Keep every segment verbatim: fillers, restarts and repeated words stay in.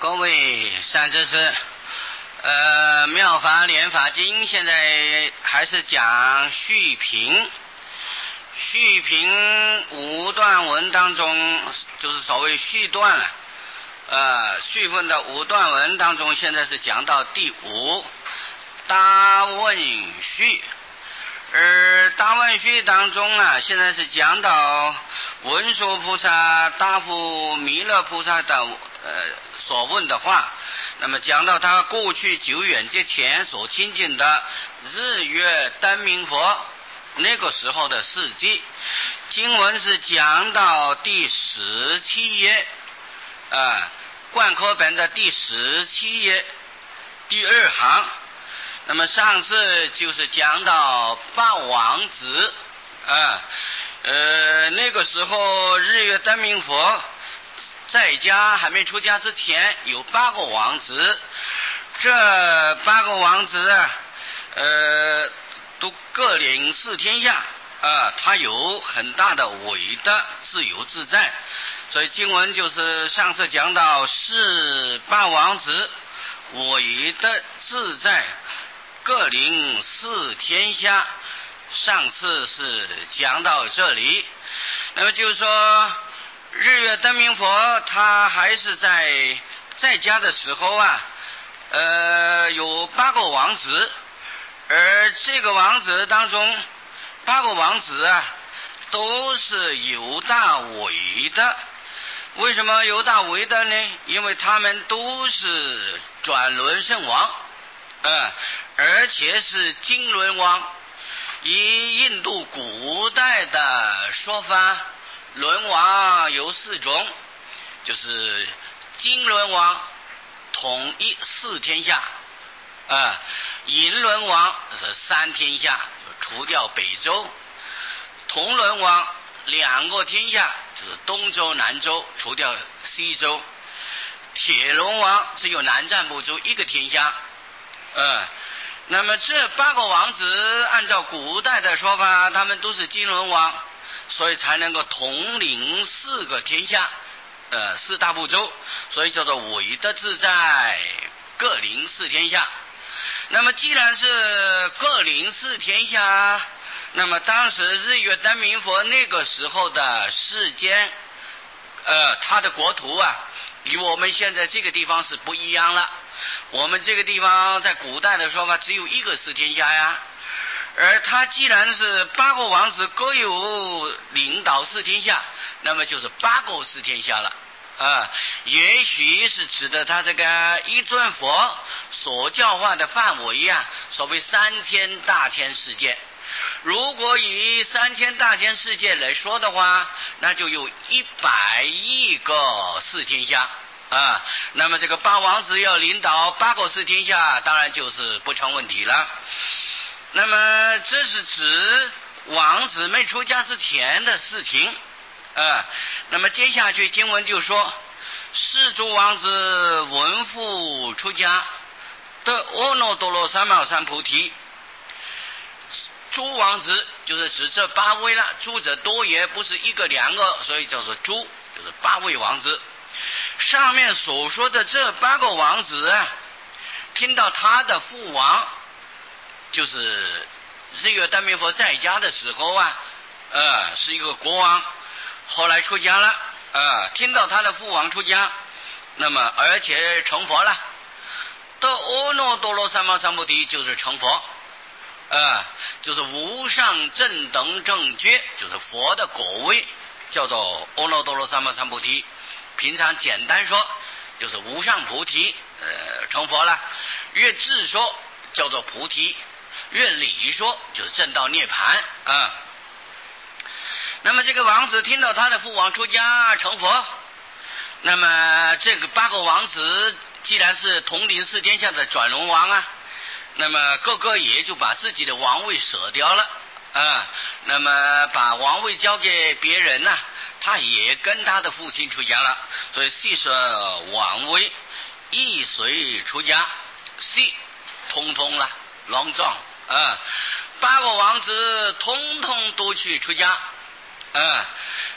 各位善知识，呃，《妙法莲华经》现在还是讲续品，续品五段文当中，就是所谓续段了。呃，续分的五段文当中，现在是讲到第五大问续。而大问续当中啊，现在是讲到文殊菩萨答复弥勒菩萨的呃所问的话，那么讲到他过去久远之前所亲近的日月灯明佛那个时候的事迹。经文是讲到第十七页，呃，贯科本的第十七页第二行。那么上次就是讲到八王子，啊，呃，那个时候日月灯明佛在家还没出家之前，有八个王子，这八个王子啊，呃，都各领四天下，啊，他有很大的伟德，自由自在，所以经文就是上次讲到是八王子伟德自在。各领四天下，上次是讲到这里。那么就是说，日月灯明佛他还是在在家的时候啊，呃，有八个王子，而这个王子当中，八个王子啊，都是有大伟的。为什么有大伟的呢？因为他们都是转轮圣王。呃，而且是经轮王。以印度古代的说法，轮王有四种，就是经轮王统一四天下，呃，银轮王是三天下，就除掉北洲；铜轮王两个天下，就是东洲、南洲，除掉西洲；铁轮王只有南瞻部洲一个天下。呃，那么这八个王子按照古代的说法，他们都是经轮王，所以才能够统领四个天下，呃，四大部洲，所以叫做伟德自在，各领四天下。那么既然是各领四天下，那么当时日月灯明佛那个时候的世间，呃，他的国土啊，与我们现在这个地方是不一样了。我们这个地方在古代的说法只有一个四天下呀，而他既然是八个王子各有领导四天下，那么就是八个四天下了啊。也许是指的他这个一尊佛所教化的范围呀，所谓三千大千世界。如果以三千大千世界来说的话，那就有一百亿个四天下啊，那么这个八王子要领导八个四天下，当然就是不成问题了。那么这是指王子没出家之前的事情啊。那么接下去经文就说，世诸王子闻父出家，得阿耨多罗三藐三菩提。诸王子就是指这八位了，诸者多也，不是一个两个，所以叫做诸，就是八位王子。上面所说的这八个王子啊，听到他的父王，就是日月灯明佛在家的时候啊，呃，是一个国王，后来出家了，呃，听到他的父王出家，那么而且成佛了，得阿耨多罗三藐三菩提，就是成佛，呃，就是无上正等正觉，就是佛的果位，叫做阿耨多罗三藐三菩提。平常简单说就是无上菩提，呃，成佛了。越智说叫做菩提，越理说就是正道涅槃啊。那么这个王子听到他的父王出家成佛，那么这个八个王子既然是统领四天下的转轮王啊，那么个个也就把自己的王位舍掉了啊，那么把王位交给别人呢、啊，他也跟他的父亲出家了，所以系舍王位，一随出家，系通通了，隆重啊，八个王子通通都去出家啊。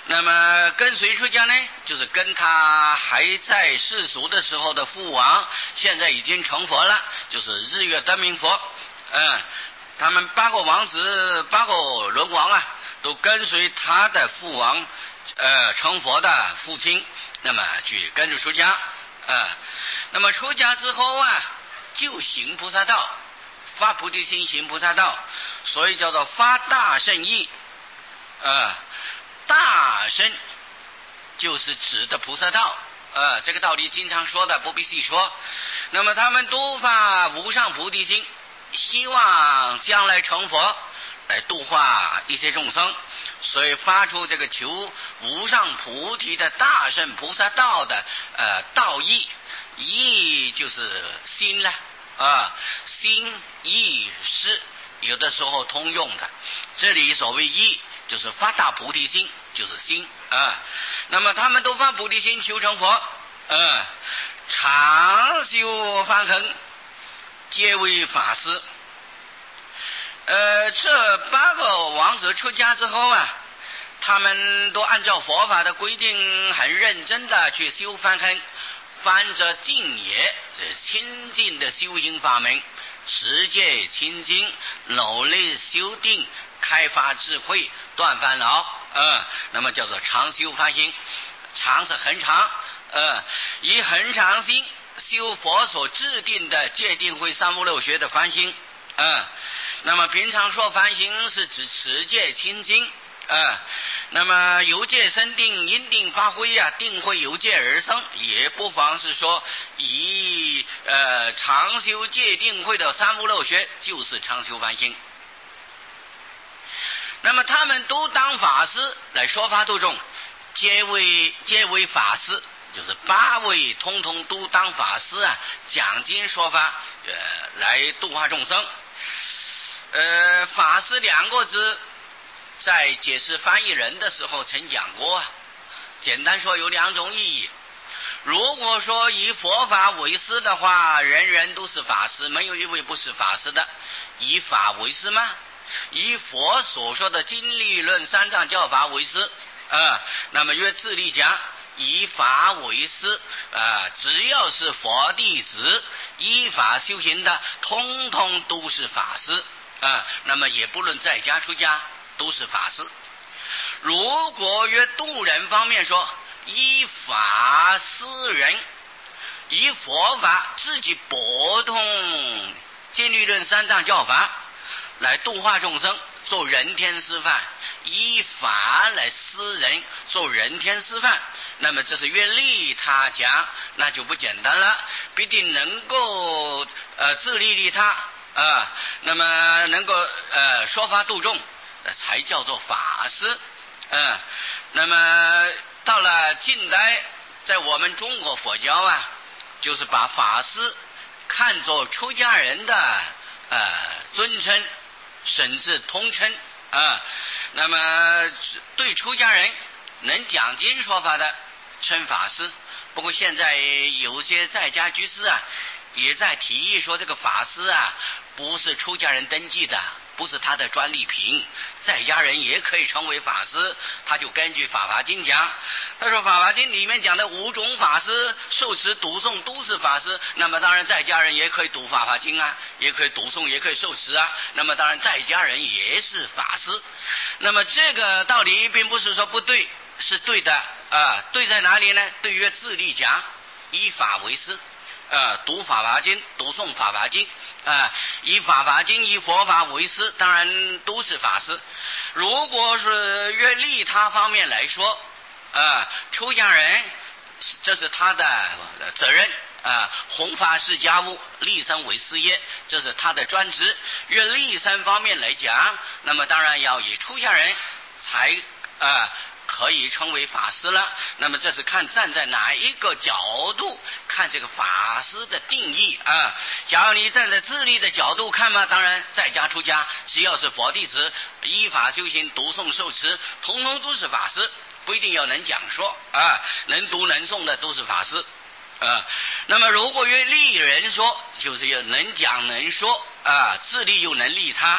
那么跟谁出家呢？就是跟他还在世俗的时候的父王，现在已经成佛了，就是日月灯明佛。嗯，他们八个王子、八个轮王啊，都跟随他的父王，呃，成佛的父亲，那么去跟着出家。啊、呃，那么出家之后啊，就行菩萨道，发菩提心，行菩萨道，所以叫做发大乘意。呃，大乘就是指的菩萨道，呃，这个道理经常说的，不必细说。那么他们都发无上菩提心，希望将来成佛，来度化一些众生，所以发出这个求无上菩提的大乘菩萨道的呃道义，义就是心了啊、呃，心意识有的时候通用的，这里所谓义就是发大菩提心，就是心啊。那么他们都发菩提心求成佛，呃，常修梵行，皆为法师。呃，这八个王子出家之后啊，他们都按照佛法的规定，很认真的去修梵行。翻着净业，清净的修行法门，持戒清净，努力修定，开发智慧，断烦恼，呃，那么叫做常修梵行。常是恒常，呃，以恒常心修佛所制定的戒定慧三无六学的梵行，呃，那么平常说梵行是指持戒清净。呃，那么由戒生定，因定发挥啊，定会由戒而生，也不妨是说以呃常修戒定慧的三无漏学，就是常修梵行。那么他们都当法师来说法度众，皆为皆为法师，就是八位通通都当法师啊，讲经说法，呃，来度化众生。呃，法师两个字，在解释翻译人的时候曾讲过啊，简单说有两种意义。如果说以佛法为师的话，人人都是法师，没有一位不是法师的。以法为师吗？以佛所说的经律论三藏教法为师，呃，那么约自力讲，以法为师，呃，只要是佛弟子依法修行的，通通都是法师，啊、呃，那么也不论在家出家，都是法师。如果约度人方面说，依法施人，以佛法自己博通经律论三藏教法来度化众生，做人天师范，依法来施人，做人天师范，那么这是越利他家，那就不简单了，必定能够呃自利利他啊、呃，那么能够呃说法度众，才叫做法师。嗯、呃，那么到了近代，在我们中国佛教啊，就是把法师看作出家人的呃尊称，甚至通称啊、呃。那么对出家人能讲经说法的称法师。不过现在有些在家居士啊，也在提议说，这个法师啊不是出家人登记的，不是他的专利品，在家人也可以成为法师。他就根据法华经讲，他说法华经里面讲的五种法师受持读诵都是法师，那么当然在家人也可以读法华经啊，也可以读诵，也可以受持啊，那么当然在家人也是法师。那么这个道理并不是说不对，是对的啊、呃，对在哪里呢？对于自力讲，依法为师，呃，读法华经，读诵法华经啊、呃，以法华经以佛法为师，当然都是法师。如果是越利他方面来说，啊、呃，出家人这是他的责任啊、呃，弘法是家务，立身为事业，这是他的专职。越立身方面来讲，那么当然要以出家人才啊。呃可以称为法师了。那么这是看站在哪一个角度看这个法师的定义啊。假如你站在自利的角度看嘛，当然在家出家，只要是佛弟子，依法修行，读诵受持，统统都是法师，不一定要能讲说啊，能读能诵的都是法师啊。那么如果约利人说，就是要能讲能说啊，自利又能利他，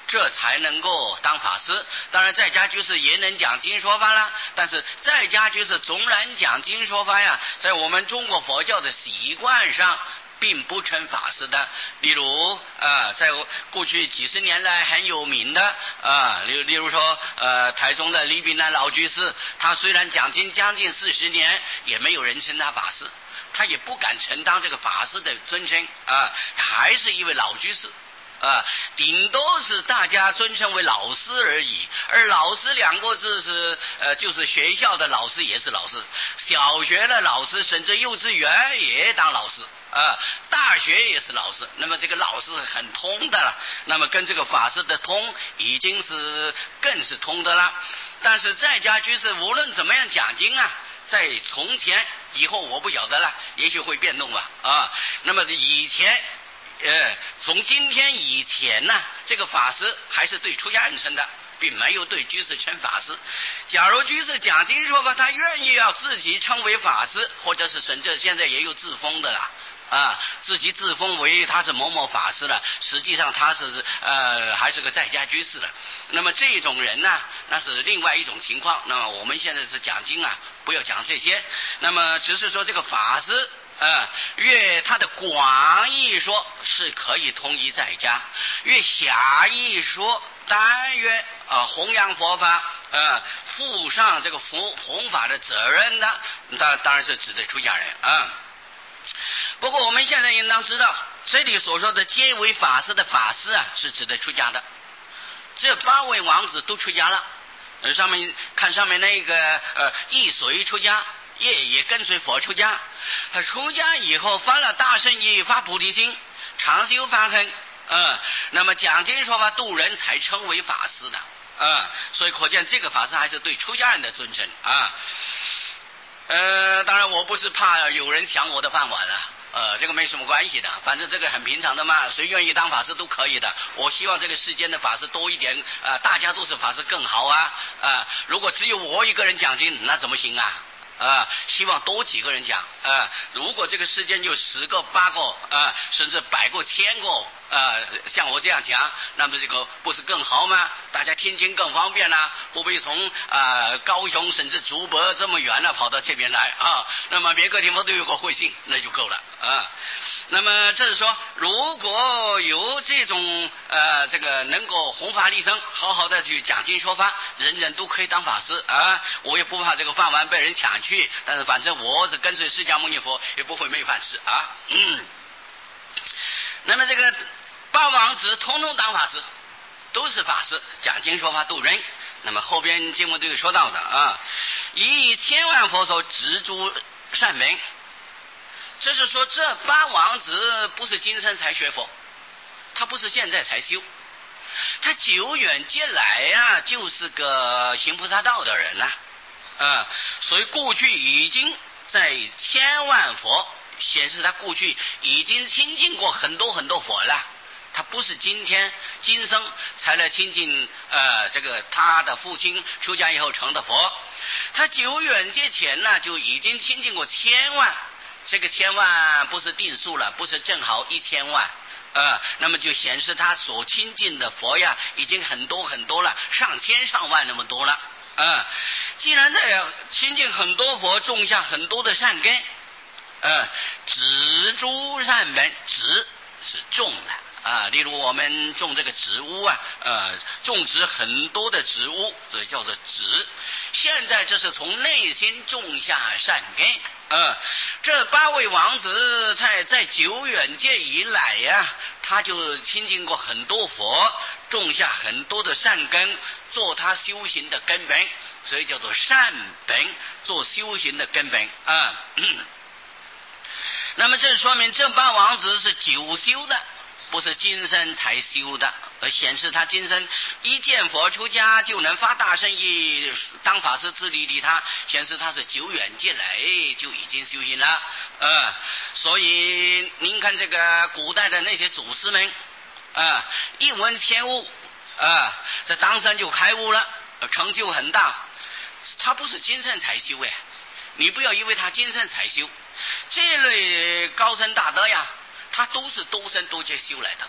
这才能够当法师。当然在家居士也能讲经说法啦，但是在家居士纵然讲经说法呀，在我们中国佛教的习惯上并不成法师的。例如啊、呃，在过去几十年来很有名的啊，例、呃、例如说呃，台中的李炳南老居士，他虽然讲经将近四十年，也没有人称他法师，他也不敢承担这个法师的尊称啊、呃，还是一位老居士啊，顶多是大家尊称为老师而已。而老师两个字是呃，就是学校的老师也是老师，小学的老师，甚至幼稚园也当老师啊，大学也是老师。那么这个老师很通的了，那么跟这个法师的通已经是更是通的了。但是在家居士无论怎么样讲经啊，在从前以后我不晓得了，也许会变动吧啊。那么以前呃，从今天以前呢，这个法师还是对出家人称的，并没有对居士称法师。假如居士讲经说法，他愿意要自己称为法师，或者是甚至现在也有自封的啦啊，自己自封为他是某某法师了，实际上他是呃还是个在家居士了。那么这种人呢，那是另外一种情况。那么我们现在是讲经啊，不要讲这些。那么只是说这个法师。呃，越他的广义说是可以通一在家，越狭义说单约啊、呃、弘扬佛法，呃负上这个弘弘法的责任的，当当然是指的出家人啊。不过我们现在应当知道，这里所说的皆为法师的法师啊，是指的出家的。这八位王子都出家了，呃，上面看上面那个呃一随出家。也也跟随佛出家，他出家以后发了大圣意，发菩提心，常修法身，嗯，那么讲经说法度人才称为法师的，嗯，所以可见这个法师还是对出家人的尊称啊。呃，当然我不是怕有人抢我的饭碗了。呃，这个没什么关系的，反正这个很平常的嘛，谁愿意当法师都可以的。我希望这个世间的法师多一点，呃，大家都是法师更好啊，啊、呃，如果只有我一个人讲经，那怎么行啊？啊、呃，希望多几个人讲啊、呃！如果这个世间就十个、八个啊、呃，甚至百个、千个啊、呃，像我这样讲，那么这个不是更好吗？大家听经更方便啦、啊，不必从啊、呃、高雄甚至竹北这么远了跑到这边来啊。那么每个地方都有个会信，那就够了啊。那么这是说，如果有这种呃这个能够弘法利生，好好的去讲经说法，人人都可以当法师啊！我也不怕这个饭碗被人抢去，但是反正我是跟随释迦牟尼佛，也不会没饭吃啊。嗯。那么这个八王子统统当法师，都是法师，讲经说法度人。那么后边经文都有说到的啊，以千万佛所植诸善门。这是说这八王子不是今生才学佛，他不是现在才修，他久远劫来呀、啊，就是个行菩萨道的人呐、啊，啊，所以过去已经在千万佛显示他过去已经亲近过很多很多佛了，他不是今天今生才来亲近呃这个他的父亲出家以后成的佛，他久远劫前呢就已经亲近过千万。这个千万不是定数了，不是正好一千万，呃，那么就显示他所亲近的佛呀，已经很多很多了，上千上万那么多了，啊、呃，既然这样亲近很多佛，种下很多的善根，呃，植诸善门，植是种的。啊，例如我们种这个植物啊，呃，种植很多的植物，所以叫做植。现在这是从内心种下善根。呃，这八位王子在在久远界以来呀、啊，他就亲近过很多佛，种下很多的善根，做他修行的根本，所以叫做善本，做修行的根本啊。那么这说明这八王子是久修的。不是今生才修的，而显示他今生一见佛出家就能发大圣意当法师自利利他，显示他是久远劫来就已经修行了。呃，所以您看这个古代的那些祖师们，啊、呃，一闻天悟，啊、呃，这当生就开悟了，成就很大。他不是今生才修哎，你不要以为他今生才修，这类高僧大德呀。他都是多生多劫修来的，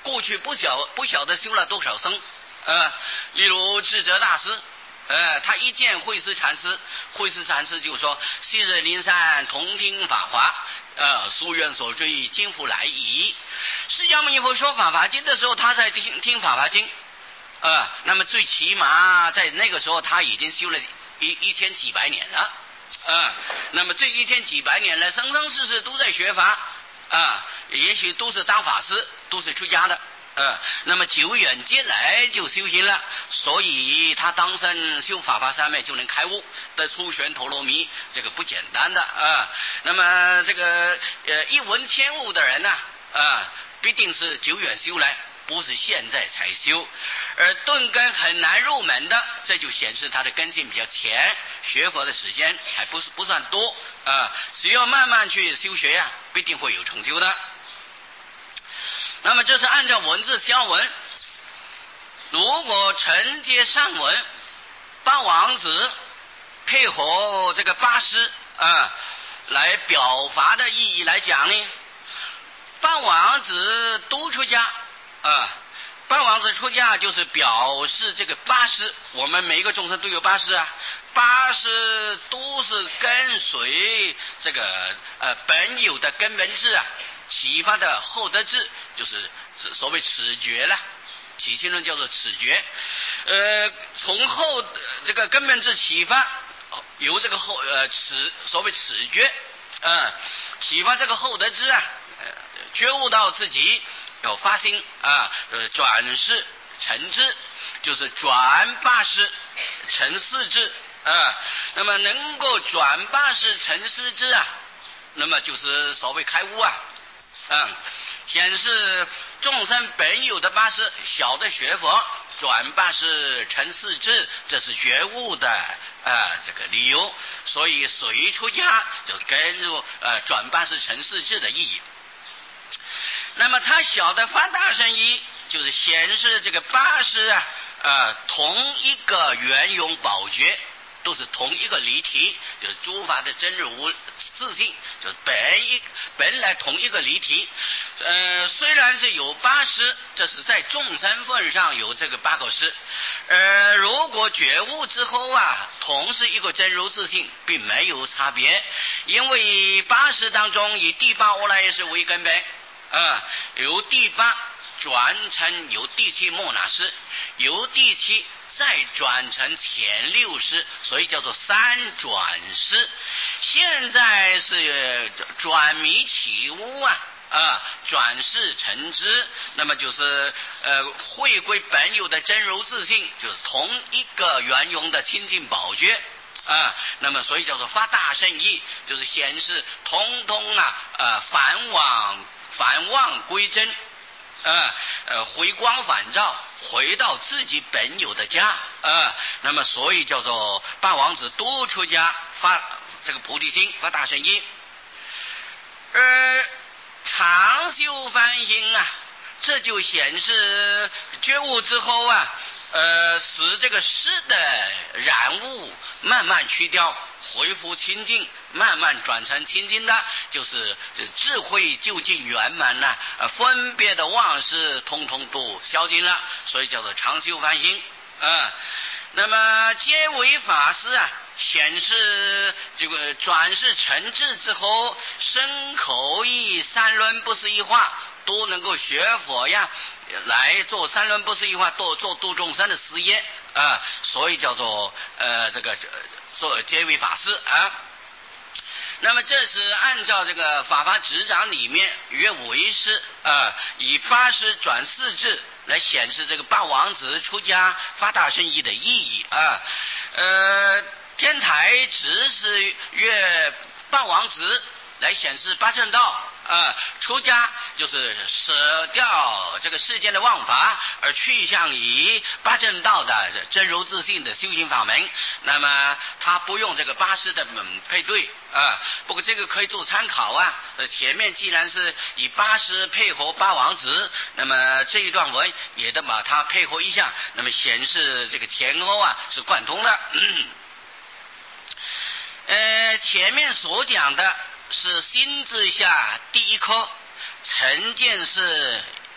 过去不晓不晓得修了多少僧，呃，例如智者大师，呃，他一见慧思禅师，慧思禅师就说：昔日灵山同听法华，呃，夙愿所追，今复来矣。释迦牟尼佛说法华经的时候，他在听听法华经，呃，那么最起码在那个时候他已经修了一一千几百年了，呃，那么这一千几百年来，生生世世都在学法，啊、呃，也许都是当法师，都是出家的。呃，那么久远劫来就修行了，所以他当身修法华三昧就能开悟的出玄陀罗尼，这个不简单的啊、呃。那么这个呃一闻千悟的人呢，啊、呃，必定是久远修来，不是现在才修。而顿根很难入门的，这就显示他的根性比较浅，学佛的时间还不是不算多啊、呃。只要慢慢去修学呀、啊，必定会有成就的。那么这是按照文字消文，如果承接上文，八王子配合这个八师啊、呃、来表达的意义来讲呢，八王子都出家啊、呃，八王子出家就是表示这个八师，我们每一个众生都有八师啊，八师都是跟随这个呃本有的根本智啊。启发的后得智，就是所谓始觉了，起心论叫做始觉。呃，从后这个根本智启发，由这个后呃始所谓始觉，啊、呃，启发这个后得智啊，呃，觉悟到自己要发心啊，呃，转世成智，就是转八识成四智啊。那么能够转八识成四智啊，那么就是所谓开悟啊。嗯，显示众生本有的八识，小的学佛转八识成四智，这是觉悟的啊、呃、这个理由。所以随出家就跟入呃转八识成四智的意义。那么他小的发大乘意，就是显示这个八识啊呃同一个圆融宝觉。都是同一个离体，就是诸法的真如自性，就是本一本来同一个离体。呃，虽然是有八识，这是在众生份上有这个八个识，呃，如果觉悟之后啊，同是一个真如自性，并没有差别，因为八识当中以第八阿赖耶识为根本，啊、呃，由第八转成由第七末那识，由第七再转成前六识，所以叫做三转识。现在是转迷起悟啊，啊，转世成知，那么就是呃回归本有的真如自性，就是同一个圆融的清净宝觉啊，那么所以叫做发大乘意，就是显示通通啊呃返往返望归真。呃呃，回光返照，回到自己本有的家，呃，那么所以叫做八王子都出家发这个菩提心，发大乘意。而长修梵行啊，这就显示觉悟之后啊，呃，使这个识的染污慢慢去掉，恢复清净，慢慢转成清净的，就是智慧究竟圆满了、啊，呃，分别的妄事通通都消尽了，所以叫做长修梵行啊、呃。那么皆为法师啊，显示这个转世成智之后，身口意三轮不是一化，都能够学佛呀，来做三轮不是一化，做做度众生的事业啊、呃，所以叫做呃这个做皆为法师啊。那么这是按照这个法华执掌里面约为师啊、呃，以八识转四智来显示这个八王子出家发大乘意的意义啊。呃，天台只是约八王子来显示八正道。啊，出家就是舍掉这个世间的妄法，而去向以八正道的真如自性的修行法门。那么他不用这个八识的配对啊，不过这个可以做参考啊。前面既然是以八识配合八王子，那么这一段文也得把它配合一下，那么显示这个前后啊是贯通的。嗯、呃，前面所讲的是心智下第一颗成见是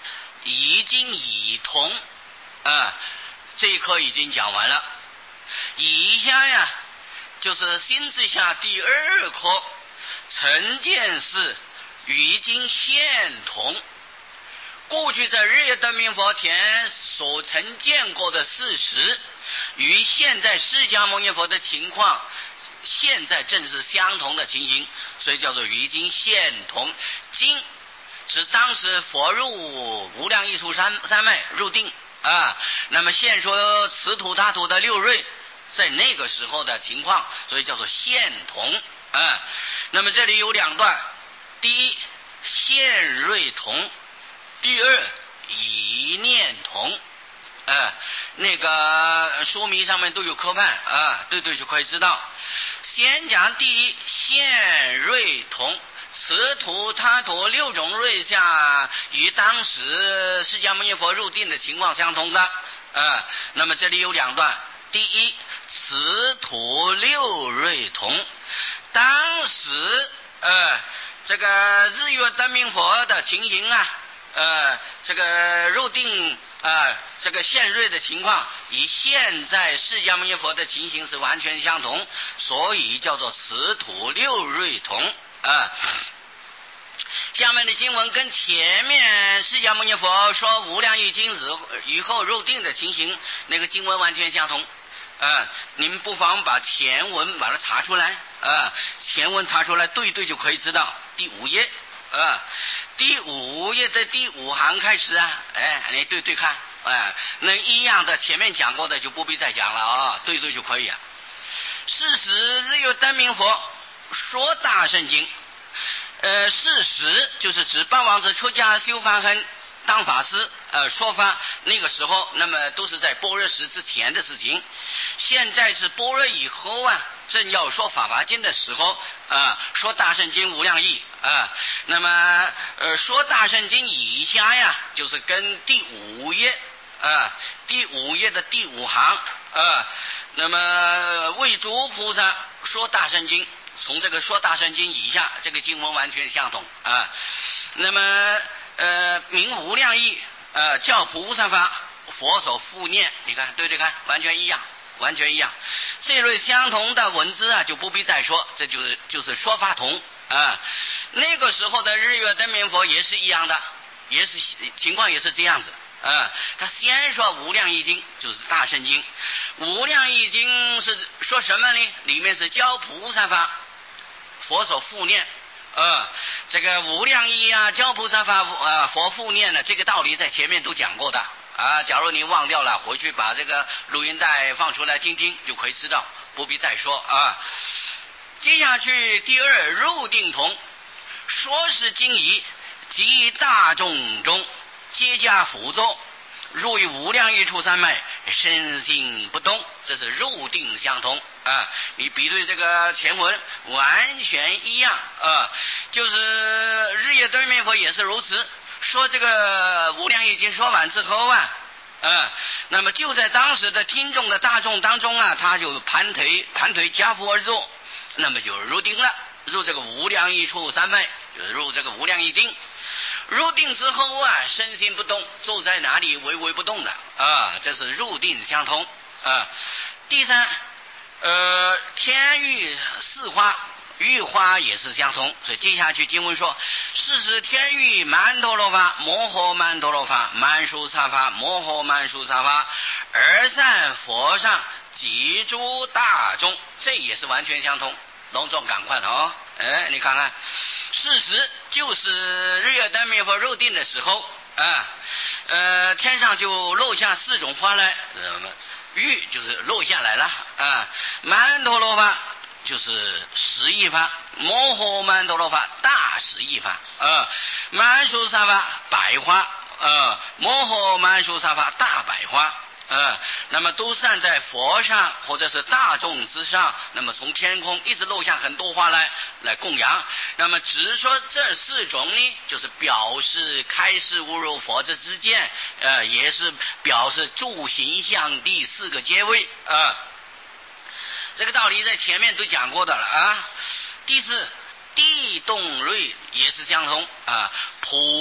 已经已同啊，这一课已经讲完了。以下呀就是新之下第二课，成见是与今现同。过去在日月灯明佛前所曾见过的事实，与现在释迦牟尼佛的情况，现在正是相同的情形，所以叫做于今现同。今是当时佛入无量艺术三三昧入定啊，那么现说此土他土的六瑞在那个时候的情况，所以叫做现同啊。那么这里有两段，第一现瑞同，第二一念同啊，那个书迷上面都有科判啊，对对就可以知道。先讲第一现瑞同，此土他土六种瑞相与当时释迦牟尼佛入定的情况相同的啊。那么这里有两段，第一此土六瑞同，当时呃这个日月灯明佛的情形啊，呃这个入定啊，这个现瑞的情况与现在释迦牟尼佛的情形是完全相同，所以叫做此土六瑞同啊。下面的经文跟前面释迦牟尼佛说无量易经日以后入定的情形那个经文完全相同啊，你们不妨把前文把它查出来啊，前文查出来对对就可以知道。第五页啊，第五页的第五行开始啊，哎，你对对看，哎，那一样的前面讲过的就不必再讲了啊，对对就可以啊。事实日月灯明佛说大圣经，呃，事实就是指八王子出家修法很当法师呃说法，那个时候那么都是在般若时之前的事情，现在是般若以后啊，正要说法华经的时候啊、呃，说大圣经无量义啊、呃，那么呃说大圣经以下呀，就是跟第五页啊、呃，第五页的第五行啊、呃，那么为诸菩萨说大圣经，从这个说大圣经以下，这个经文完全相同啊、呃，那么呃名无量义呃叫菩萨法，佛所复念，你看对对看，完全一样。完全一样，这类相同的文字啊，就不必再说，这就是就是说法同啊。那个时候的日月灯明佛也是一样的，也是情况也是这样子啊。他先说无量易经，就是大圣经。无量易经是说什么呢？里面是教菩萨法，佛所复念。呃，这个无量义啊，教菩萨法啊，佛复念的这个道理在前面都讲过的。啊，假如你忘掉了，回去把这个录音带放出来听听，就可以知道，不必再说啊。接下去第二入定同，说是经仪及大众中皆加辅作，入于无量义处三昧，身心不动，这是入定相同啊。你比对这个前文完全一样啊，就是日月灯明佛也是如此。说这个无量易经说完之后啊，嗯，那么就在当时的听众的大众当中啊，他就盘腿盘腿夹伏而坐，那么就入定了，入这个无量义处三昧，就是入这个无量易定。入定之后啊，身心不动，坐在哪里微微不动的啊，这是入定相同啊。第三，呃，天欲四花。玉花也是相同，所以接下去经文说：是使天欲曼陀罗法、摩诃曼陀罗法、曼殊萨法、摩诃曼殊萨法，而善佛上及诸大众，这也是完全相同。隆重赶快了哦！哎，你看看，事实就是日月灯明佛入定的时候啊，呃，天上就落下四种花来，什么玉就是落下来了啊，曼陀罗法。就是十亿法，摩诃曼陀罗法大十亿法，呃，曼殊萨法百花，呃，摩诃曼殊萨法大百花，呃，那么都散在佛上或者是大众之上，那么从天空一直落下很多花来来供养。那么只说这四种呢，就是表示开示无如佛之之见，呃，也是表示诸行相第四个阶位啊。呃这个道理在前面都讲过的了啊。第四，地动瑞也是相同啊，普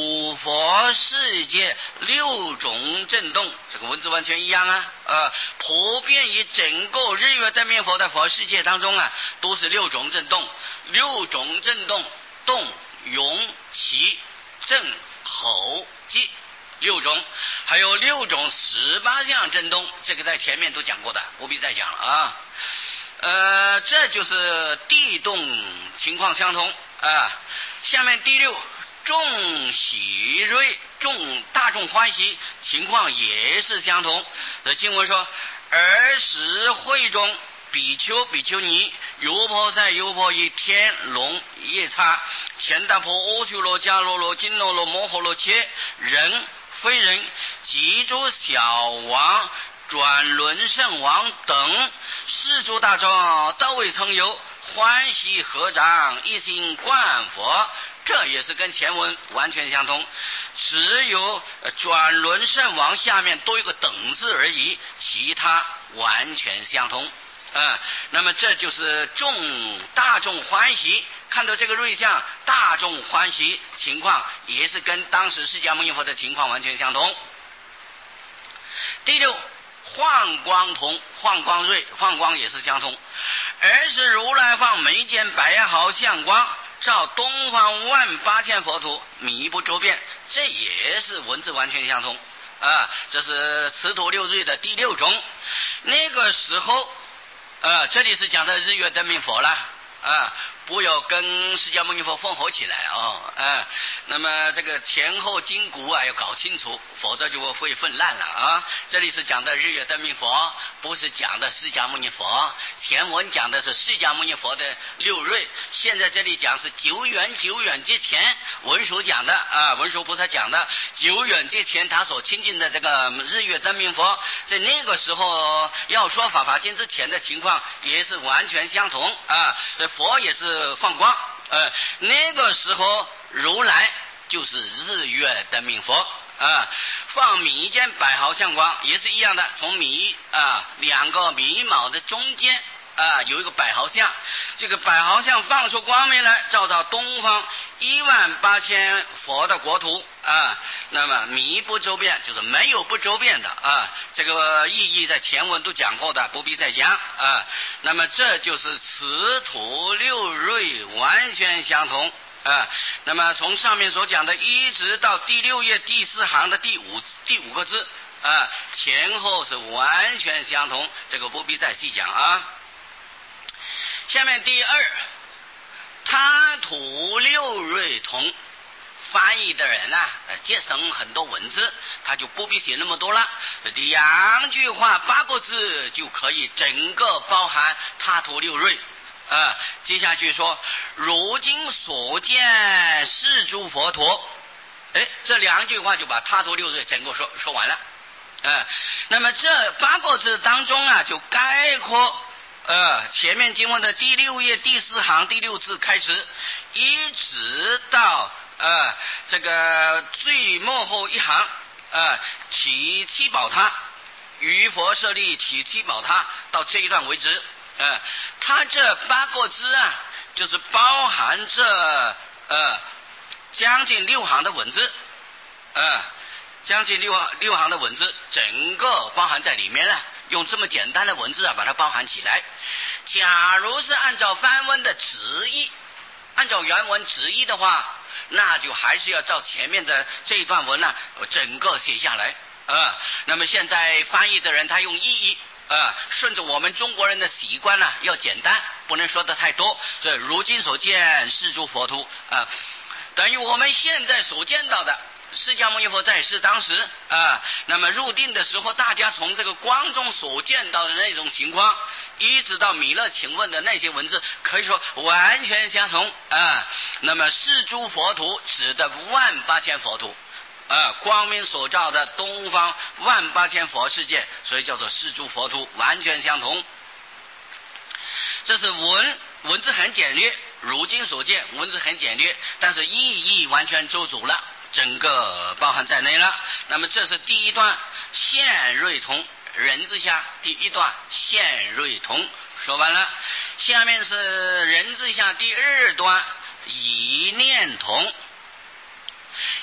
佛世界六种震动，这个文字完全一样啊。呃，普遍于整个日月灯明佛的佛世界当中啊，都是六种震动，六种震动，动、涌、起、正、吼、寂。六种，还有六种十八相震动，这个在前面都讲过的，不必再讲了啊。呃，这就是地动情况相同啊。下面第六，众喜瑞，众大众欢喜情况也是相同。这经文说，儿时会中比丘、比丘尼、优婆塞、优婆夷、天龙、夜叉、乾达婆、阿修罗、迦罗罗、金罗罗、摩诃罗伽、人、非人、及诸小王、转轮圣王等世诸大众都未曾有，欢喜合掌，一心观佛。这也是跟前文完全相同，只有转轮圣王下面多一个等字而已，其他完全相同。嗯，那么这就是众大众欢喜，看到这个瑞相，大众欢喜情况也是跟当时释迦牟尼佛的情况完全相同。第六，幻光同，幻光瑞，幻光也是相同。而是如来放眉间百毫相光，照东方万八千佛土，弥不周遍，这也是文字完全相同啊。这是持土六瑞的第六种。那个时候呃，这里是讲的日月灯明佛了啊，不要跟释迦牟尼佛混合起来哦，啊，那么这个前后筋骨啊要搞清楚，否则就会混乱了啊。这里是讲的日月灯明佛，不是讲的释迦牟尼佛。前文讲的是释迦牟尼佛的六瑞，现在这里讲是久远久远之前文殊讲的啊，文殊菩萨讲的久远之前他所亲近的这个日月灯明佛，在那个时候要说法华经之前的情况也是完全相同啊。佛也是放光，呃，那个时候如来就是日月灯明佛啊，放眉间百毫相光也是一样的，从眉啊两个眉毛的中间啊有一个百毫相，这个百毫相放出光明来，照照东方一万八千佛的国土啊，那么弥不周遍，就是没有不周遍的啊，这个意义在前文都讲过的，不必再讲啊。那么这就是此土六瑞完全相同啊。那么从上面所讲的一直到第六页第四行的第五第五个字啊，前后是完全相同，这个不必再细讲啊。下面第二，他土六瑞同，翻译的人啊，节省很多文字，他就不必写那么多了，两句话八个字就可以整个包含他土六瑞啊。接下去说，如今所见是诸佛陀，哎，这两句话就把他土六瑞整个说说完了啊。那么这八个字当中啊，就概括呃，前面经文的第六页第四行第六字开始，一直到呃这个最末后一行，呃起七宝塔，于佛舍利起七宝塔，到这一段为止，呃，它这八个字啊，就是包含着呃将近六行的文字，呃，将近六六行的文字，整个包含在里面了。用这么简单的文字啊，把它包含起来。假如是按照梵文的直译，按照原文直译的话，那就还是要照前面的这一段文呢、啊，整个写下来啊、呃。那么现在翻译的人他用意译啊、呃，顺着我们中国人的习惯呢、啊，要简单，不能说的太多。所以如今所见是诸佛土啊、呃，等于我们现在所见到的。释迦牟尼佛在世当时啊，那么入定的时候，大家从这个光中所见到的那种情况，一直到弥勒请问的那些文字，可以说完全相同啊。那么是诸佛土指的万八千佛土啊，光明所照的东方万八千佛世界，所以叫做是诸佛土，完全相同。这是文文字很简略，如今所见文字很简略，但是意义完全周足了。整个包含在内了。那么这是第一段现瑞同，人之下第一段现瑞同说完了，下面是人之下第二段以念同。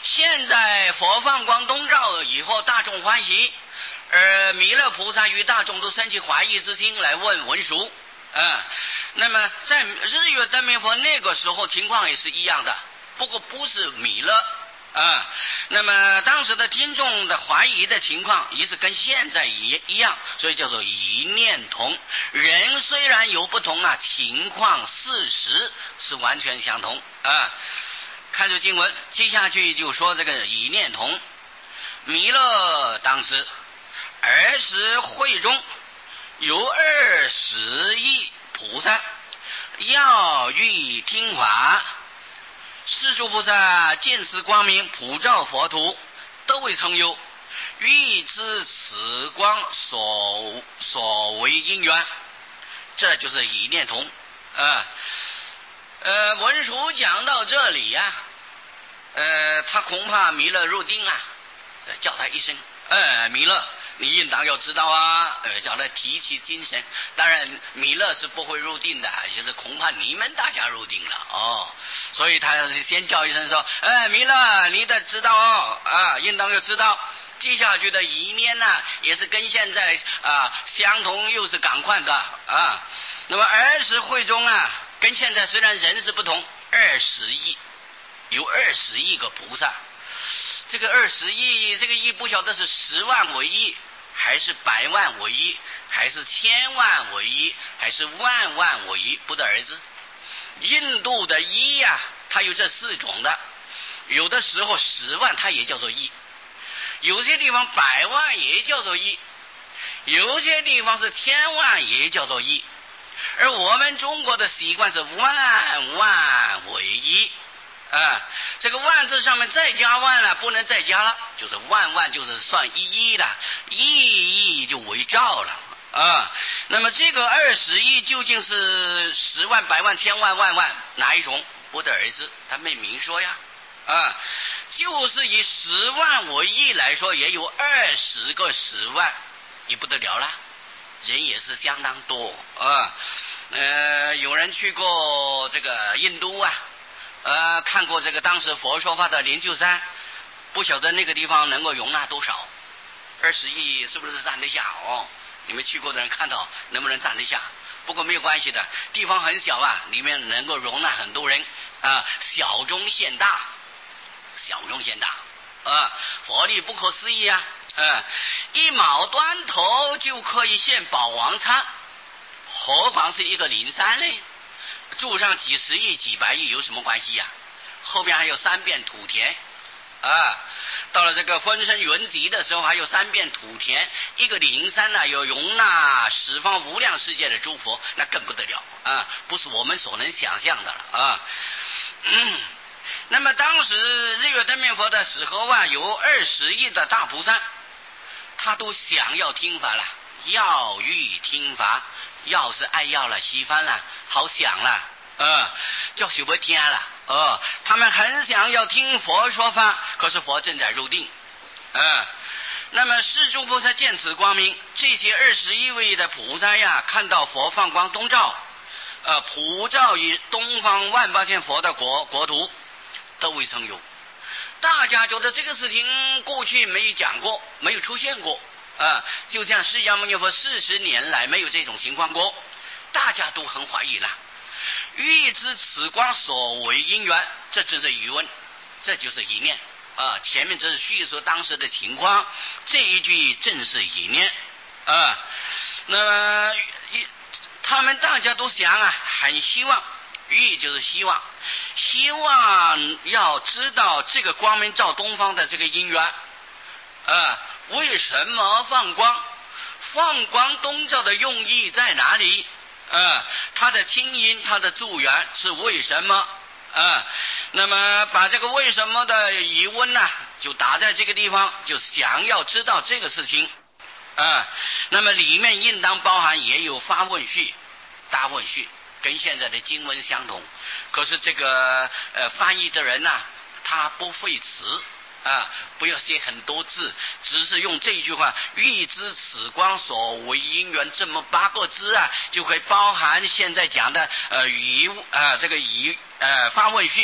现在佛放光东照以后，大众欢喜，而弥勒菩萨与大众都生起怀疑之心来问文殊。嗯，那么在日月灯明佛那个时候情况也是一样的，不过不是弥勒啊。那么当时的听众的怀疑的情况也是跟现在一一样，所以叫做一念同。人虽然有不同啊，情况事实是完全相同啊。看着经文，接下去就说这个一念同。弥勒当时儿时会中有二十亿菩萨要欲听法，世诸菩萨见此光明普照佛土，都未曾有，欲知此光所所为因缘，这就是一念同啊。呃，文殊讲到这里呀、啊，呃，他恐怕弥勒入定啊，叫他一声，呃，弥勒。你应当要知道啊，呃，叫他提起精神。当然，弥勒是不会入定的，就是恐怕你们大家入定了哦。所以他先叫一声说：“哎，弥勒，你得知道哦，啊，应当要知道。”接下去的一念呢、啊，也是跟现在啊相同，又是赶快的啊。那么二十会中啊，跟现在虽然人是不同，二十亿有二十亿个菩萨。这个二十亿，这个亿不晓得是十万为亿，还是百万为亿，还是千万为亿，还是万万为亿，不得而知。印度的亿呀、啊，它有这四种的，有的时候十万它也叫做亿，有些地方百万也叫做亿，有些地方是千万也叫做亿，而我们中国的习惯是万万为亿。啊，这个万字上面再加万了，不能再加了，就是万万就是算一亿的，一亿就为兆了啊。那么这个二十亿究竟是十万、百万、千万、万万哪一种，不得而知，他没明说呀。啊，就是以十万为亿来说，也有二十个十万，也不得了了，人也是相当多啊。呃，有人去过这个印度啊。呃，看过这个当时佛说法的灵鹫山，不晓得那个地方能够容纳多少，二十亿是不是站得下哦？你们去过的人看到能不能站得下？不过没有关系的，地方很小啊，里面能够容纳很多人啊，小中现大，小中现大啊，佛力不可思议啊！啊，一毛端头就可以现宝王刹，何况是一个灵山呢？住上几十亿几百亿有什么关系呀、啊？后边还有三遍土田啊，到了这个分身云集的时候还有三遍土田，一个灵山呢有容纳十方无量世界的诸佛，那更不得了啊，不是我们所能想象的了啊。嗯，那么当时日月灯明佛的时候啊，有二十亿的大菩萨，他都想要听法了，要欲听法。要是爱要了，喜欢了，好想了，呃，叫许不听了，呃，他们很想要听佛说法，可是佛正在入定，呃，那么世诸菩萨见此光明，这些二十一位的菩萨呀，看到佛放光东照，呃，普照于东方万八千佛的国国土，都未曾有。大家觉得这个事情过去没有讲过，没有出现过。啊，就像释迦牟尼佛四十年来没有这种情况过，大家都很怀疑了。欲知此光所为因缘，这只是疑问，这就是一念啊。前面这是叙述当时的情况，这一句正是一念啊。那么他们大家都想啊，很希望，欲就是希望，希望要知道这个光明照东方的这个因缘啊。为什么放光？放光东照的用意在哪里？呃，它的清因，它的助缘是为什么？呃，那么把这个为什么的疑问呢，就打在这个地方，就想要知道这个事情。呃，那么里面应当包含也有发问句、答问句，跟现在的经文相同。可是这个呃翻译的人呢、啊，他不费词。啊，不要写很多字，只是用这一句话“欲知此光所为因缘”这么八个字啊，就可以包含现在讲的呃疑啊这个疑呃发问句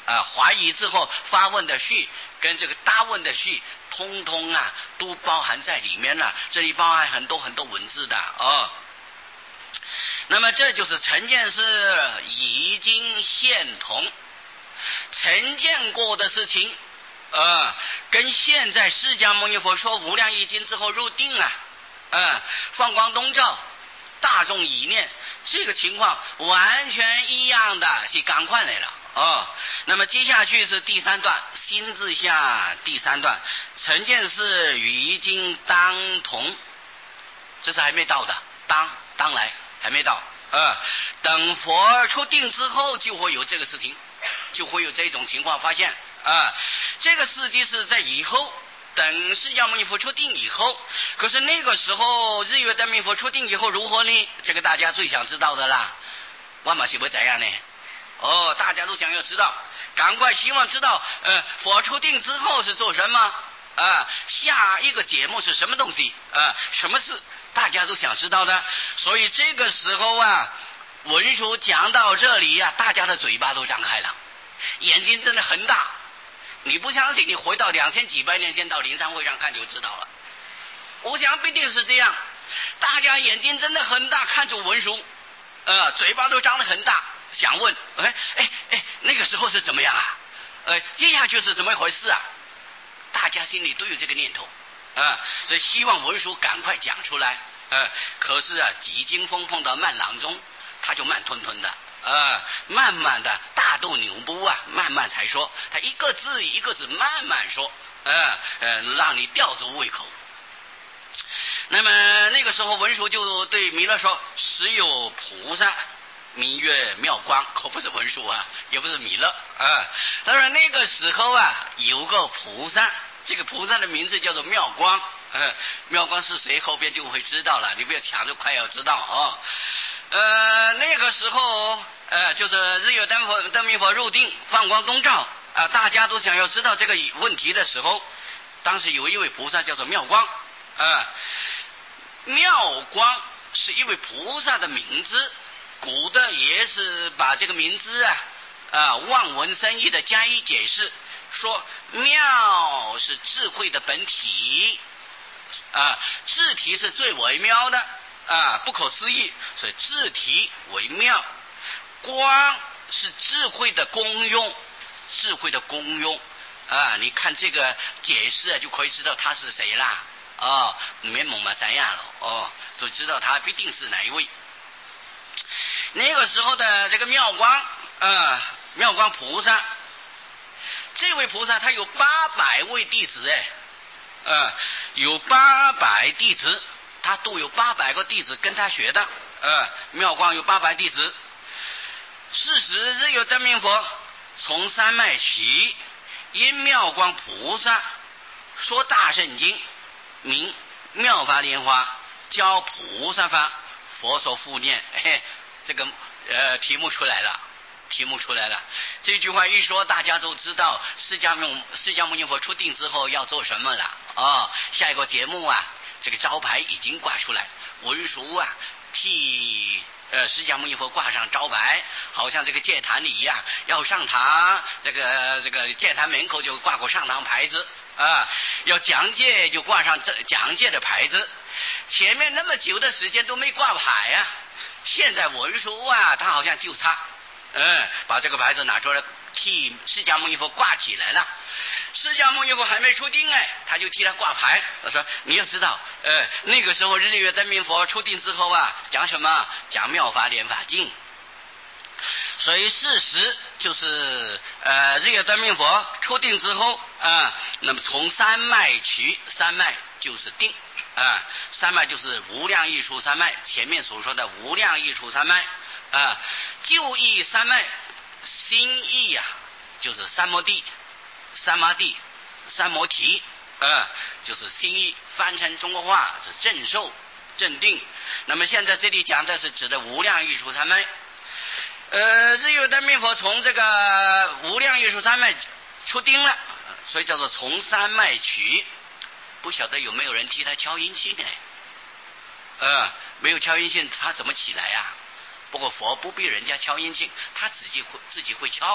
啊，怀疑之后发问的序跟这个答问的序，通通啊都包含在里面了。这里包含很多很多文字的哦。那么这就是成见是已经现同，曾见过的事情，呃，跟现在释迦牟尼佛说无量易经之后入定啊，呃，放光东照，大众已念，这个情况完全一样的，是赶快来了哦。那么接下去是第三段，心字下第三段，成见是与易经当同，这是还没到的，当当来还没到，呃，等佛出定之后就会有这个事情，就会有这种情况发现啊。这个事迹是在以后，等释迦牟尼佛出定以后，可是那个时候日月灯明佛出定以后如何呢？这个大家最想知道的啦。万马是不怎样呢？哦，大家都想要知道，赶快希望知道，呃，佛出定之后是做什么啊、呃？下一个节目是什么东西啊、呃？什么事？大家都想知道的。所以这个时候啊，文殊讲到这里啊，大家的嘴巴都张开了，眼睛真的很大。你不相信，你回到两千几百年前到灵山会上看就知道了。我想必定是这样，大家眼睛真的很大，看着文殊，呃，嘴巴都张得很大，想问，哎哎哎，那个时候是怎么样啊？呃，接下去是怎么一回事啊？大家心里都有这个念头，啊、呃，所以希望文殊赶快讲出来，呃，可是啊，几经风碰到慢郎中，他就慢吞吞的。呃，慢慢的大斗牛步啊，慢慢才说，他一个字一个字慢慢说，呃呃，让你吊足胃口。那么那个时候文殊就对弥勒说：“时有菩萨名曰妙光，可不是文殊啊，也不是弥勒啊。他说那个时候啊，有个菩萨，这个菩萨的名字叫做妙光。呃，妙光是谁？后边就会知道了，你不要抢着快要知道哦。呃，那个时候，呃，就是日月灯佛灯明佛入定，放光东照啊、呃，大家都想要知道这个问题的时候，当时有一位菩萨叫做妙光啊、呃，妙光是一位菩萨的名字，古的也是把这个名字啊啊、呃、望文生义的加以解释，说妙是智慧的本体啊，智体是最微妙的。啊，不可思议，所以智体为妙。光是智慧的功用，智慧的功用啊！你看这个解释啊，就可以知道他是谁啦。哦，没蒙嘛怎样了？哦，就知道他必定是哪一位。那个时候的这个妙光，啊，妙光菩萨，这位菩萨他有八百位弟子哎，啊，有八百弟子。他都有八百个弟子跟他学的，呃，妙光有八百弟子。是时日月灯明佛从山脉起，因妙光菩萨说大圣经，名妙法莲华，教菩萨法，佛所复念。嘿，这个呃题目出来了，题目出来了。这句话一说，大家都知道释迦牟释迦牟尼佛出定之后要做什么了哦。下一个节目啊。这个招牌已经挂出来，文殊啊替呃释迦牟尼佛挂上招牌，好像这个戒坛里一样，要上堂，这个这个戒坛门口就挂过上堂牌子啊，要讲戒就挂上这讲戒的牌子。前面那么久的时间都没挂牌啊，现在文殊啊，他好像就差，嗯，把这个牌子拿出来替释迦牟尼佛挂起来了。释迦牟尼佛还没出定哎，他就替他挂牌。他说：“你要知道，呃，那个时候日月灯明佛出定之后啊，讲什么？讲妙法莲法经。所以事实就是呃，日月灯明佛出定之后啊、呃，那么从三脉起，三脉就是定啊、呃，三脉就是无量义处三脉，前面所说的无量义处三脉啊、呃，就义三脉，心意呀、啊，就是三摩地。”三摩地、三摩提，呃，就是心意，翻成中国话是正受、正定。那么现在这里讲的是指的无量义处三脉。呃，日月灯明佛从这个无量义处三脉出定了，所以叫做从三脉取。不晓得有没有人替他敲音信呢？呃，没有敲音信，他怎么起来啊？不过佛不必人家敲音信，他自己会自己会敲。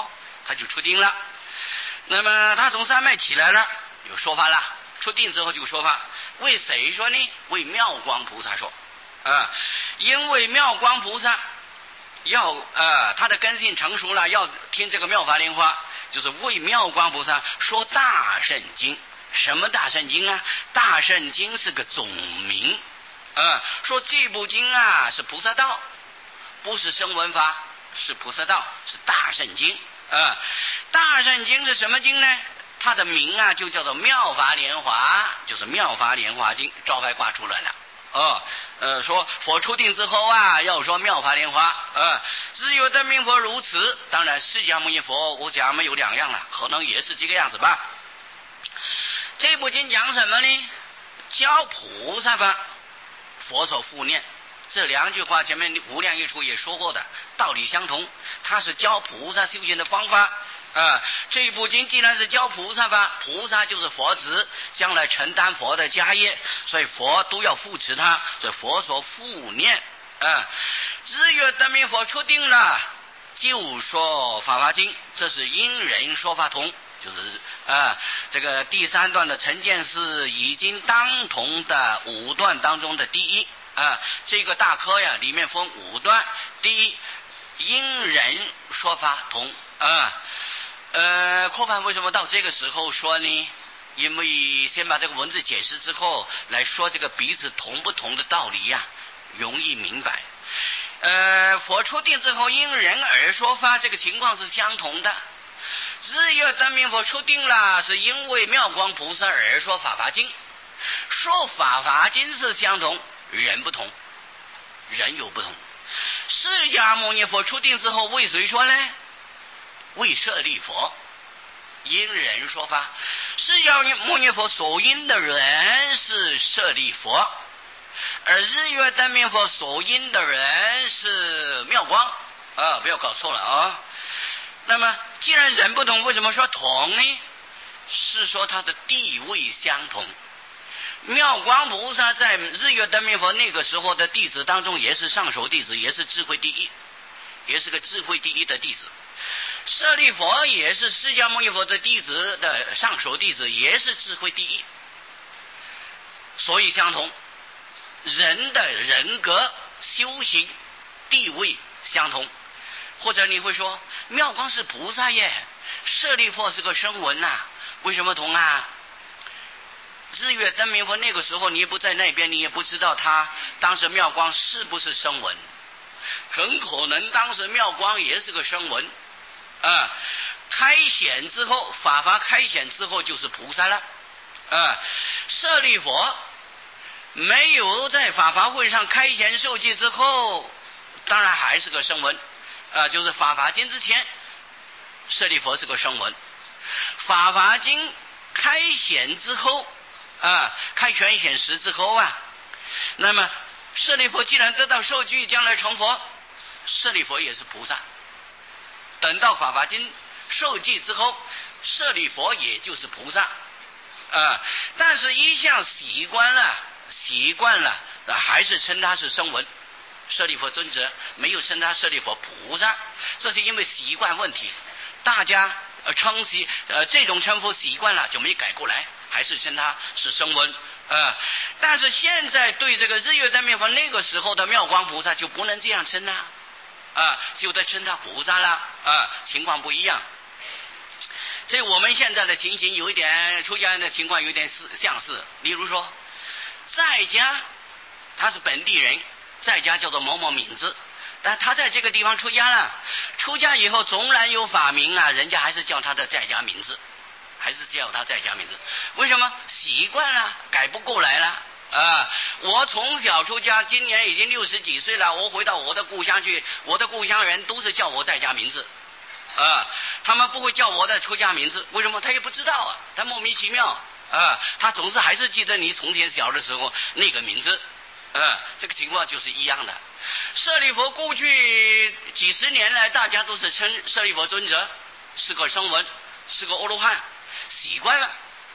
他就出定了。那么他从山脉起来了，有说法了。出定之后就说法，为谁说呢？为妙光菩萨说。啊，因为妙光菩萨要呃他的根性成熟了，要听这个妙法莲花，就是为妙光菩萨说大圣经。什么大圣经啊？大圣经是个总名，呃，说这部经啊是菩萨道，不是声闻法，是菩萨道，是大圣经。呃，大圣经是什么经呢？它的名啊就叫做妙法莲华，就是妙法莲华经，招牌挂出来了。哦，呃，说佛出定之后啊，要说妙法莲华，呃，只有的名佛如此。当然，释迦牟尼佛，我想没有两样了，可能也是这个样子吧。这部经讲什么呢？教菩萨法，佛所护念。这两句话前面无量一处也说过的，道理相同。它是教菩萨修行的方法。啊、呃，这部经既然是教菩萨法，菩萨就是佛子，将来承担佛的家业，所以佛都要扶持他，所以佛所护念。啊、呃，日月得名佛出定了，就说法华经，这是因人说法同。就是啊、呃，这个第三段的成见是已经当同的五段当中的第一啊、呃，这个大科呀里面分五段，第一因人说法同啊，呃，科判为什么到这个时候说呢？因为先把这个文字解释之后来说这个彼此同不同的道理呀、啊，容易明白。呃，佛出定之后因人而说法，这个情况是相同的。日月得名佛出定了，是因为妙光菩萨而说法华经，说法华经是相同，人不同，人有不同。释迦牟尼佛出定之后为谁说呢？为舍利佛，因人说法。释迦牟尼佛所因的人是舍利佛，而日月得名佛所因的人是妙光啊，不要搞错了啊。那么既然人不同，为什么说同呢？是说他的地位相同。妙光菩萨在日月得名佛那个时候的弟子当中也是上首弟子，也是智慧第一，也是个智慧第一的弟子。舍利佛也是释迦牟尼佛的弟子的上首弟子，也是智慧第一，所以相同。人的人格修行地位相同。或者你会说妙光是菩萨耶，舍利佛是个声闻呐、啊，为什么同啊？日月得名佛那个时候你也不在那边，你也不知道他当时妙光是不是声闻，很可能当时妙光也是个声闻啊。开显之后，法华开显之后就是菩萨了啊。舍利佛没有在法华会上开显受记之后，当然还是个声闻。呃，就是法华经之前，舍利佛是个声闻。法华经开显之后，啊、呃，开权显实之后啊，那么舍利佛既然得到受具，将来成佛，舍利佛也是菩萨。等到法华经受记之后，舍利佛也就是菩萨。啊、呃，但是一向习惯了，习惯了，呃、还是称他是声闻。舍利佛尊者没有称他舍利佛菩萨，这是因为习惯问题，大家呃称习呃这种称呼习惯了就没改过来，还是称他是声闻。呃，但是现在对这个日月得名佛那个时候的妙光菩萨就不能这样称啦，啊、呃，就得称他菩萨啦，啊、呃，情况不一样。所以我们现在的情形有一点出家人的情况有点似相似，例如说在家他是本地人，在家叫做某某名字，但他在这个地方出家了，出家以后纵然有法名啊，人家还是叫他的在家名字，还是叫他在家名字。为什么？习惯了，改不过来了啊、呃！我从小出家，今年已经六十几岁了，我回到我的故乡去，我的故乡人都是叫我在家名字啊、呃，他们不会叫我的出家名字。为什么？他也不知道啊，他莫名其妙啊、呃，他总是还是记得你从前小的时候那个名字。呃，这个情况就是一样的。舍利佛过去几十年来，大家都是称舍利佛尊者是个声闻，是个阿罗汉，习惯了。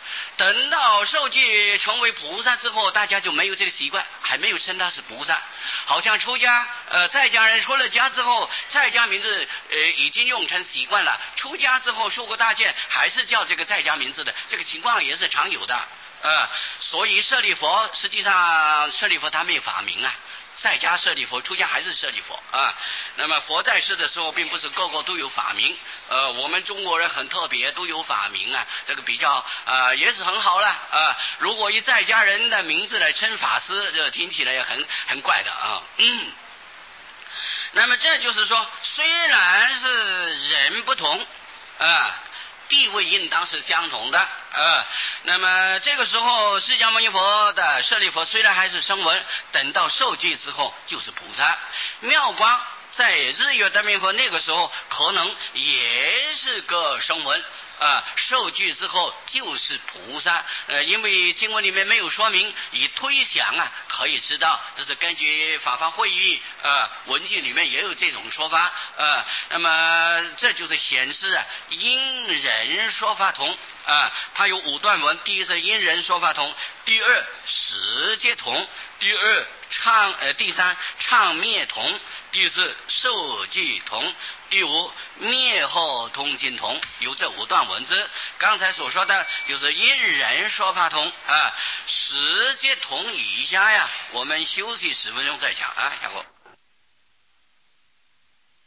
等到受具成为菩萨之后，大家就没有这个习惯，还没有称他是菩萨。好像出家呃在家人出了家之后，在家名字呃已经用成习惯了，出家之后受过大戒还是叫这个在家名字的，这个情况也是常有的。呃所以舍利佛实际上舍利佛他没有法名啊，在家舍利佛，出家还是舍利佛啊。那么佛在世的时候，并不是个个都有法名，呃，我们中国人很特别，都有法名啊，这个比较呃也是很好了啊。如果以在家人的名字来称法师，这听起来也很很怪的啊。嗯。那么这就是说，虽然是人不同啊，地位应当是相同的呃，那么这个时候释迦牟尼佛的舍利佛虽然还是声闻，等到受具之后就是菩萨。妙光在日月灯明佛那个时候可能也是个声闻啊、呃，受具之后就是菩萨。呃，因为经文里面没有说明，以推想啊可以知道，这是根据法华会议呃文句里面也有这种说法呃，那么这就是显示啊因人说法同啊，它有五段文，第一是因人说法同，第二时节同，第二唱呃第三唱灭同，第四受具同，第五灭后通经同，有这五段文字。刚才所说的就是因人说法同啊，时节同以下呀，我们休息十分钟再讲啊，下过。